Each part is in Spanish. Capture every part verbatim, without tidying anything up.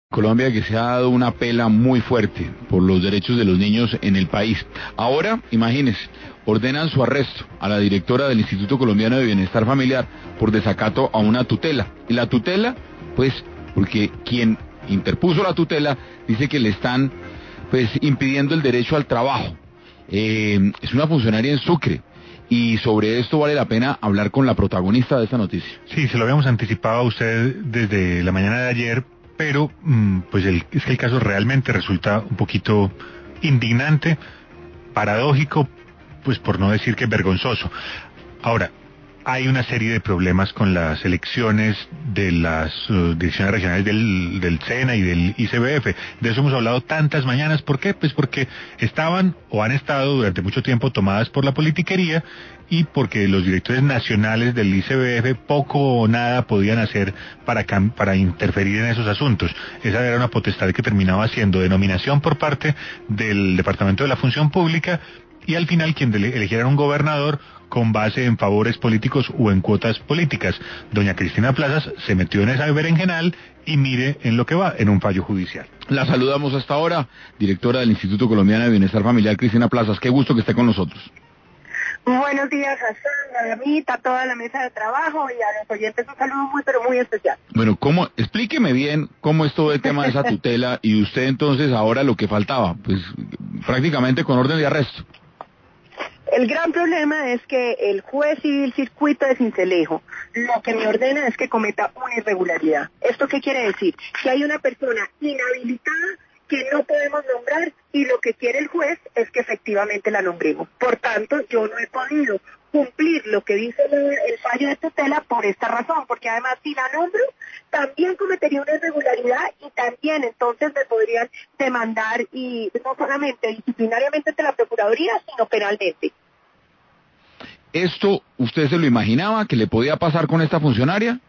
Colombia, que se ha dado una pela muy fuerte por los derechos de los niños en el país. Ahora, imagínense, ordenan su arresto a la directora del Instituto Colombiano de Bienestar Familiar por desacato a una tutela. Y la tutela, pues, porque quien interpuso la tutela dice que le están, pues, impidiendo el derecho al trabajo. Eh, es una funcionaria en Sucre. Y sobre esto vale la pena hablar con la protagonista de esta noticia. Sí, se lo habíamos anticipado a usted desde la mañana de ayer, pero pues el, es que el caso realmente resulta un poquito indignante, paradójico, pues por no decir que vergonzoso. Ahora, hay una serie de problemas con las elecciones de las uh, direcciones regionales del, del SENA y del I C B F. De eso hemos hablado tantas mañanas. ¿Por qué? Pues porque estaban o han estado durante mucho tiempo tomadas por la politiquería y porque los directores nacionales del I C B F poco o nada podían hacer para, para interferir en esos asuntos. Esa era una potestad que terminaba siendo de nominación por parte del Departamento de la Función Pública y al final quien eligiera un gobernador con base en favores políticos o en cuotas políticas. Doña Cristina Plazas se metió en esa berenjenal y mire en lo que va, en un fallo judicial. La saludamos hasta ahora, directora del Instituto Colombiano de Bienestar Familiar, Cristina Plazas. Qué gusto que esté con nosotros. Buenos días, Hassan, a mí, a toda la mesa de trabajo y a los oyentes un saludo muy, pero muy especial. Bueno, ¿cómo? Explíqueme bien cómo es todo el tema de esa tutela y usted entonces ahora lo que faltaba, pues prácticamente con orden de arresto. El gran problema es que el juez civil circuito de Sincelejo lo que me ordena es que cometa una irregularidad. ¿Esto qué quiere decir? Que hay una persona inhabilitada que no podemos nombrar y lo que quiere el juez es que efectivamente la nombremos. Por tanto, yo no he podido cumplir lo que dice el fallo de tutela por esta razón, porque además si la nombro, también cometería una irregularidad y también entonces me podrían demandar y no solamente disciplinariamente ante la Procuraduría, sino penalmente. ¿Esto usted se lo imaginaba que le podía pasar con esta funcionaria?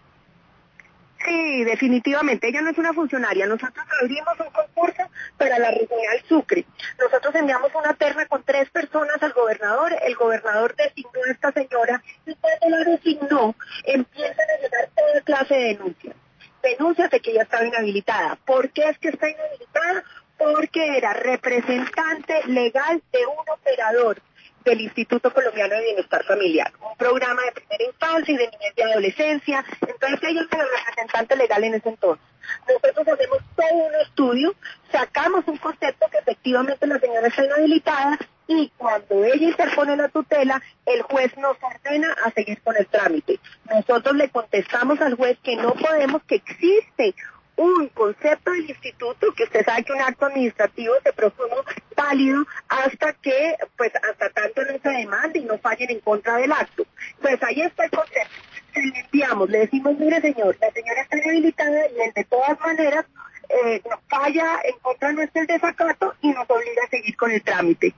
Sí, definitivamente. Ella no es una funcionaria. Nosotros abrimos un concurso para la regional Sucre. Nosotros enviamos una terna con tres personas al gobernador. El gobernador designó a esta señora y cuando la designó empiezan a llegar toda clase de denuncias. Denuncias de que ella estaba inhabilitada. ¿Por qué es que está inhabilitada? Porque era representante legal de un operador del Instituto Colombiano de Bienestar Familiar, un programa de primera infancia y de niñez y adolescencia. Entonces ella es el representante legal en ese entonces. Nosotros hacemos todo un estudio, sacamos un concepto que efectivamente la señora está inhabilitada y cuando ella interpone la tutela, el juez nos ordena a seguir con el trámite. Nosotros le contestamos al juez que no podemos, que existe un concepto del instituto, que usted sabe que un acto administrativo se propuso válido hasta que, pues, hasta tanto no se demande y no fallen en contra del acto. Pues ahí está el concepto. Se le enviamos, le decimos, mire señor, la señora está inhabilitada y él de todas maneras eh, nos falla en contra nuestro el desacato y nos obliga a seguir con el trámite.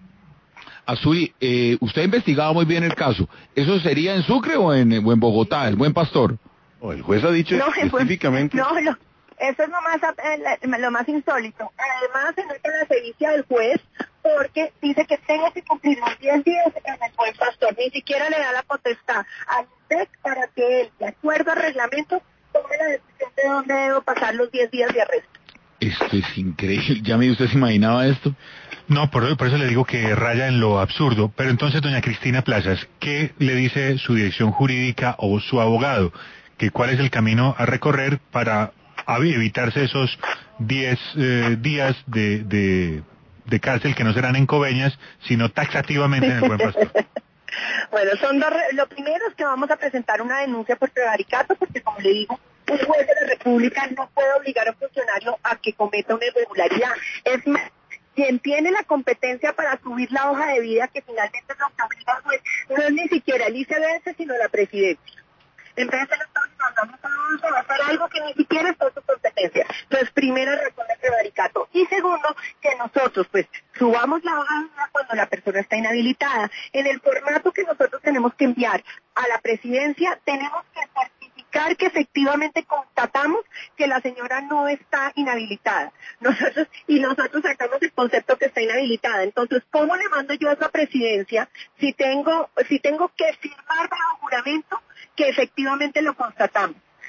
Azuri, eh, usted ha investigado muy bien el caso. ¿Eso sería en Sucre o en, o en Bogotá, el Buen Pastor? Oh, el juez ha dicho no, específicamente... No, no. Eso es lo más, lo más insólito. Además, se nota la sevicia del juez porque dice que tengo que cumplir los diez días en el Buen Pastor. Ni siquiera le da la potestad al I N D E C para que él, de acuerdo al reglamento, tome la decisión de dónde debo pasar los diez días de arresto. Esto es increíble. ¿Ya me usted se imaginaba esto? No, por, por eso le digo que raya en lo absurdo. Pero entonces, doña Cristina Plazas, ¿qué le dice su dirección jurídica o su abogado? Que ¿cuál es el camino a recorrer para a evitarse esos diez eh, días de, de, de cárcel que no serán en Coveñas, sino taxativamente en el Buen Pastor? Bueno, son dos. Re... Lo primero es que vamos a presentar una denuncia por prevaricato, porque como le digo, un juez de la República no puede obligar a un funcionario a que cometa una irregularidad. Es más, quien tiene la competencia para subir la hoja de vida, que finalmente es lo que obliga al juez, no es ni siquiera el I C B F, sino la presidencia. Entonces él está mandando a hacer algo que ni siquiera está en su competencia. Entonces, primera razón de prevaricato. Y segundo, que nosotros, pues, subamos la hoja de vida cuando la persona está inhabilitada. En el formato que nosotros tenemos que enviar a la presidencia, tenemos que certificar que efectivamente constatamos que la señora no está inhabilitada. Nosotros, y nosotros sacamos el concepto que está inhabilitada. Entonces, ¿cómo le mando yo a esa presidencia si tengo, si tengo que firmar bajo juramento que efectivamente lo constatamos?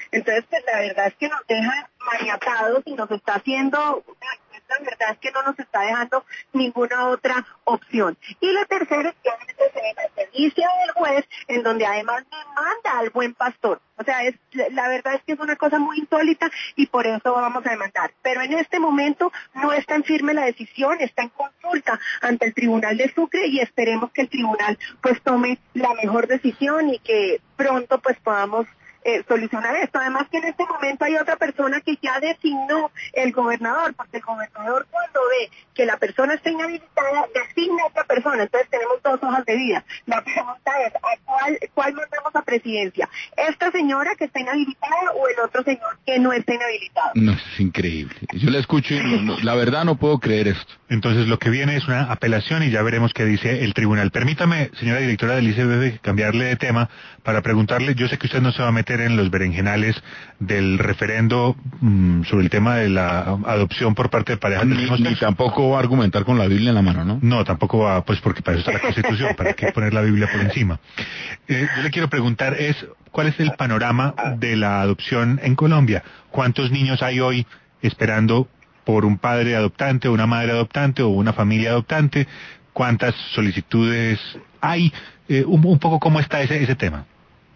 Entonces, pues la verdad es que nos deja maniatados y nos está haciendo, la verdad es que no nos está dejando ninguna otra opción. Y la tercera es que se dice del juez, en donde además demanda al buen pastor. O sea, es la verdad es que es una cosa muy insólita y por eso vamos a demandar. Pero en este momento no está en firme la decisión, está en consulta ante el Tribunal de Sucre y esperemos que el tribunal pues tome la mejor decisión y que pronto pues podamos Eh, solucionar esto. Además que en este momento hay otra persona que ya designó el gobernador, porque el gobernador cuando ve que la persona está inhabilitada, designa a otra persona. Entonces tenemos dos hojas de vida. La pregunta es, ¿a cuál, cuál mandamos a presidencia? ¿Esta señora que está inhabilitada o el otro señor que no está inhabilitado? No, es increíble. Yo la escucho y no, no, la verdad no puedo creer esto. Entonces lo que viene es una apelación y ya veremos qué dice el tribunal. Permítame, señora directora del I C B F, cambiarle de tema para preguntarle, yo sé que usted no se va a meter en los berenjenales del referendo mmm, sobre el tema de la adopción por parte de parejas del mismo sexo. Ni tampoco va a argumentar con la Biblia en la mano, ¿no? No, tampoco va, pues porque para eso está la Constitución, para qué poner la Biblia por encima. Eh, yo le quiero preguntar es, ¿cuál es el panorama de la adopción en Colombia? ¿Cuántos niños hay hoy esperando por un padre adoptante, una madre adoptante o una familia adoptante? ¿Cuántas solicitudes hay? Eh, un, un poco cómo está ese, ese tema.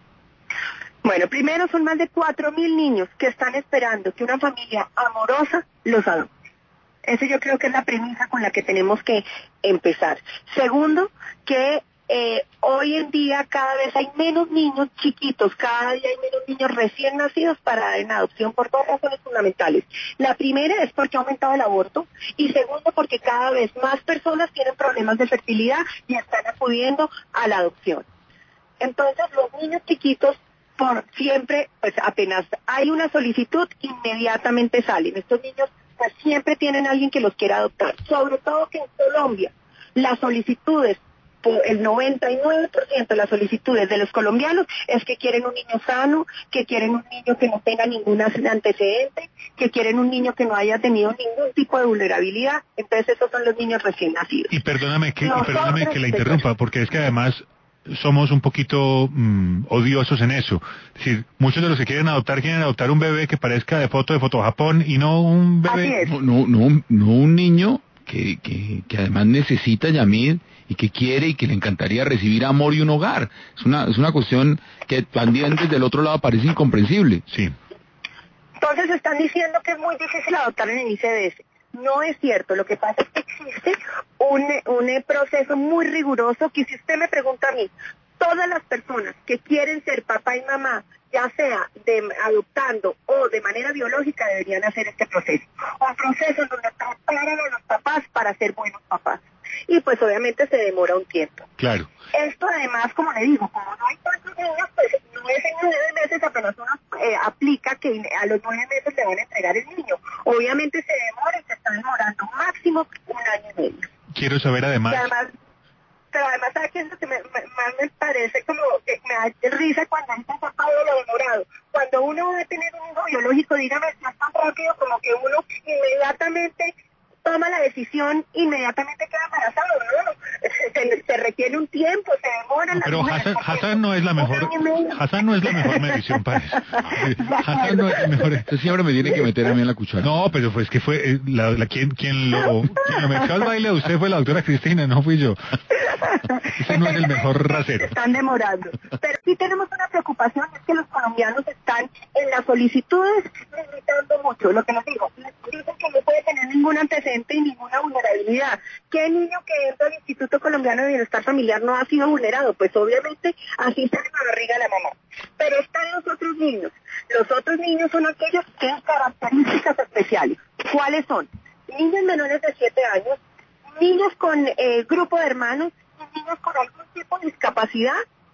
Bueno, primero son más de cuatro mil niños que están esperando que una familia amorosa los adopte. Eso yo creo que es la premisa con la que tenemos que empezar. Segundo, que eh, hoy en día cada vez hay menos niños chiquitos, cada día hay menos niños recién nacidos para dar en adopción por dos razones fundamentales. La primera es porque ha aumentado el aborto y segundo porque cada vez más personas tienen problemas de fertilidad y están acudiendo a la adopción. Entonces los niños chiquitos por siempre, pues apenas hay una solicitud, inmediatamente salen. Estos niños pues siempre tienen a alguien que los quiera adoptar. Sobre todo que en Colombia las solicitudes, el noventa y nueve por ciento de las solicitudes de los colombianos es que quieren un niño sano, que quieren un niño que no tenga ningún antecedente, que quieren un niño que no haya tenido ningún tipo de vulnerabilidad. Entonces esos son los niños recién nacidos. Y perdóname que, y perdóname que la interrumpa, porque es que además somos un poquito mmm, odiosos en eso. Es decir, muchos de los que quieren adoptar quieren adoptar un bebé que parezca de foto de Foto Japón y no un bebé. No, no, no, no un niño que, que, que además necesita Yamil y que quiere y que le encantaría recibir amor y un hogar. Es una, es una cuestión que también desde el otro lado parece incomprensible. Sí. Entonces están diciendo que es muy difícil adoptar en el I C B F. No es cierto, lo que pasa es que existe un, un proceso muy riguroso que si usted me pregunta a mí, todas las personas que quieren ser papá y mamá, ya sea de, adoptando o de manera biológica, deberían hacer este proceso. Un proceso en donde preparan a los papás para ser buenos papás. Y pues obviamente se demora un tiempo. Claro. Esto además, como le digo, como no hay tantos niños, pues nueve años, nueve meses apenas uno eh, aplica que a los nueve meses le van a entregar el niño. Obviamente se demora y se está demorando máximo un año y medio. Quiero saber además... Y además pero además, ¿sabes qué es lo que me, me, más me parece como que me da risa cuando han pasado lo demorado? Cuando uno va a tener un hijo biológico, dígame, no es tan rápido como que uno inmediatamente toma la decisión, inmediatamente queda embarazado, ¿no? Se, se requiere un tiempo, se demora. No, pero Hassan, Hassan no es la mejor, Hassan no es la mejor medición para eso. Hassan no es la mejor. Usted siempre me tiene que meter a mí en la cuchara. No, pero pues que fue la, la quien, quien lo, quien lo metió al baile a usted fue la doctora Cristina, no fui yo. Ese no es el mejor rasero. Están demorando. Pero sí tenemos una preocupación, es que los colombianos están en las solicitudes limitando mucho. Lo que nos digo, dicen que no puede tener ningún antecedente y ninguna vulnerabilidad. ¿Qué niño que entra al Instituto Colombiano de Bienestar Familiar no ha sido vulnerado? Pues obviamente así está en la barriga de la mamá. Pero están los otros niños. Los otros niños son aquellos que tienen características especiales. ¿Cuáles son? Niños menores de siete años, niños con eh, grupo de hermanos, y niños con algún tipo de discapacidad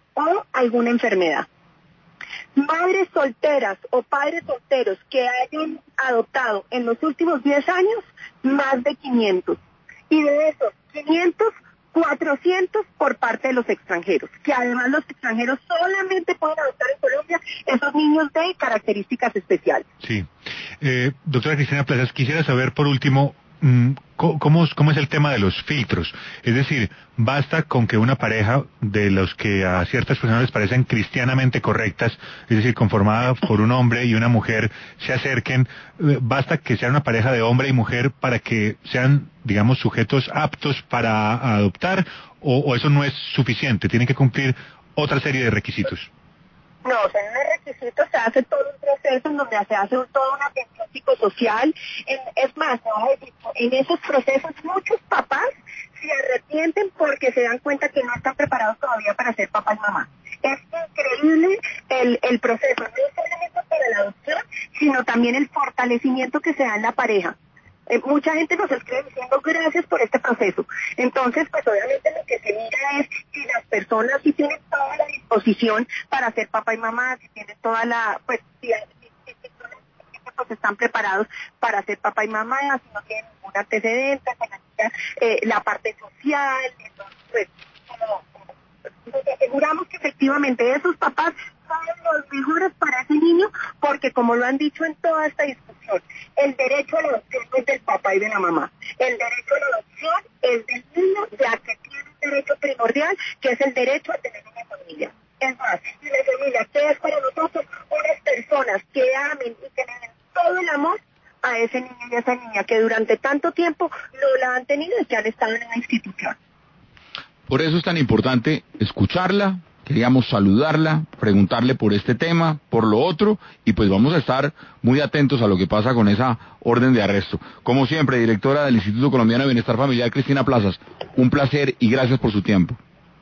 o alguna enfermedad. Madres solteras o padres solteros que hayan adoptado en los últimos diez años, más de quinientos. Y de esos quinientos, cuatrocientos por parte de los extranjeros, que además los extranjeros solamente pueden adoptar en Colombia esos niños de características especiales. Sí. Eh, doctora Cristina Plazas, quisiera saber por último, ¿cómo, ¿cómo es el tema de los filtros? Es decir, basta con que una pareja de los que a ciertas personas les parecen cristianamente correctas, es decir, conformada por un hombre y una mujer, se acerquen, basta que sea una pareja de hombre y mujer para que sean, digamos, sujetos aptos para adoptar, o, o eso no es suficiente, tienen que cumplir otra serie de requisitos. No, o sea, en el requisito se hace todo un proceso en donde se hace un, toda una atención psicosocial. En, es más, te voy a decir, en esos procesos muchos papás se arrepienten porque se dan cuenta que no están preparados todavía para ser papá y mamá. Es increíble el, el proceso, no solamente para la adopción, sino también el fortalecimiento que se da en la pareja. Eh, mucha gente nos escribe diciendo gracias por este proceso. Entonces, pues obviamente lo que se mira es si las personas sí tienen toda la disposición para ser papá y mamá, si tienen toda la, pues, si, si, si, si, si pues, están preparados para ser papá y mamá, si no tienen ningún antecedente, eh, la parte social, entonces, pues, como, como, nos aseguramos que efectivamente esos papás son los mejores para ese niño, porque como lo han dicho en toda esta discusión, el derecho a la adopción no es del papá y de la mamá, el derecho a la adopción es del niño, ya que tiene un derecho primordial, que es el derecho a tener una familia. Es más, y la familia, que es para nosotros unas personas que amen y que le den todo el amor a ese niño y a esa niña que durante tanto tiempo no la han tenido y que han estado en una institución. Por eso es tan importante escucharla, queríamos saludarla, preguntarle por este tema, por lo otro, y pues vamos a estar muy atentos a lo que pasa con esa orden de arresto. Como siempre, directora del Instituto Colombiano de Bienestar Familiar, Cristina Plazas, un placer y gracias por su tiempo.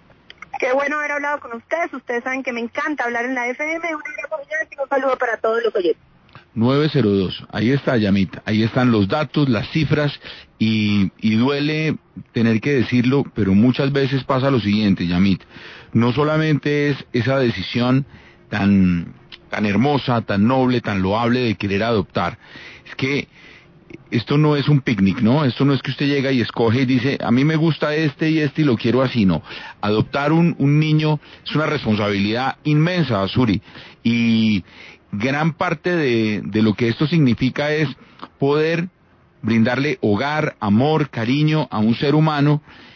Qué bueno haber hablado con ustedes, ustedes saben que me encanta hablar en la F M, un abrazo y un saludo para todos los oyentes. nueve cero dos, ahí está Yamit, ahí están los datos, las cifras, y, y duele tener que decirlo, pero muchas veces pasa lo siguiente, Yamit, no solamente es esa decisión tan, tan hermosa, tan noble, tan loable de querer adoptar, es que esto no es un picnic, ¿no? Esto no es que usted llega y escoge y dice, a mí me gusta este y este y lo quiero así, no. Adoptar un, un niño es una responsabilidad inmensa, Suri, y gran parte de, de lo que esto significa es poder brindarle hogar, amor, cariño a un ser humano,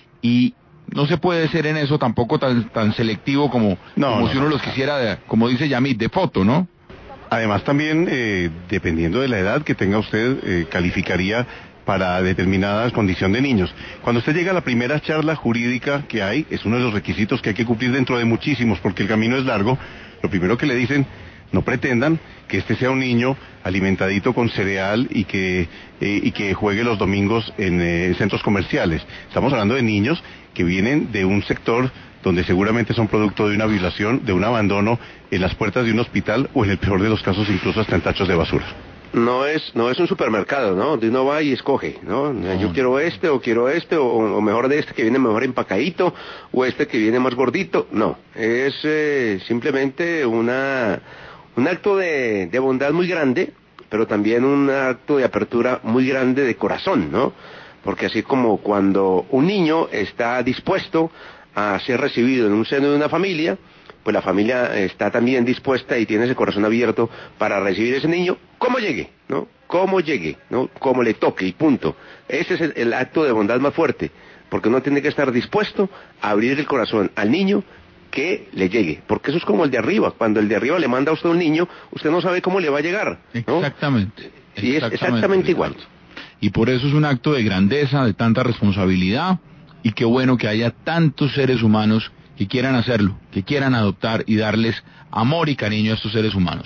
y no se puede ser en eso tampoco tan, tan selectivo como, no, como no, si uno no, los no. quisiera, de, como dice Yamit, de foto, ¿no? Además también, eh, dependiendo de la edad que tenga usted, eh, calificaría para determinada condición de niños. Cuando usted llega a la primera charla jurídica que hay, es uno de los requisitos que hay que cumplir dentro de muchísimos, porque el camino es largo. Lo primero que le dicen, no pretendan que este sea un niño alimentadito con cereal y que, eh, y que juegue los domingos en eh, centros comerciales. Estamos hablando de niños que vienen de un sector donde seguramente son producto de una violación, de un abandono en las puertas de un hospital o en el peor de los casos incluso hasta en tachos de basura. No es no es un supermercado, ¿no? Donde uno va y escoge, ¿no? Yo quiero este o quiero este o, o mejor de este que viene mejor empacadito o este que viene más gordito. No, es eh, simplemente una un acto de, de bondad muy grande, pero también un acto de apertura muy grande de corazón, ¿no? Porque así como cuando un niño está dispuesto a ser recibido en un seno de una familia, pues la familia está también dispuesta y tiene ese corazón abierto para recibir a ese niño como llegue, ¿no? Como llegue, ¿no? Como le toque y punto. Ese es el, el acto de bondad más fuerte, porque uno tiene que estar dispuesto a abrir el corazón al niño que le llegue, porque eso es como el de arriba. Cuando el de arriba le manda a usted un niño, usted no sabe cómo le va a llegar, ¿no? Exactamente. Y es exactamente igual. Y por eso es un acto de grandeza, de tanta responsabilidad, y qué bueno que haya tantos seres humanos que quieran hacerlo, que quieran adoptar y darles amor y cariño a estos seres humanos.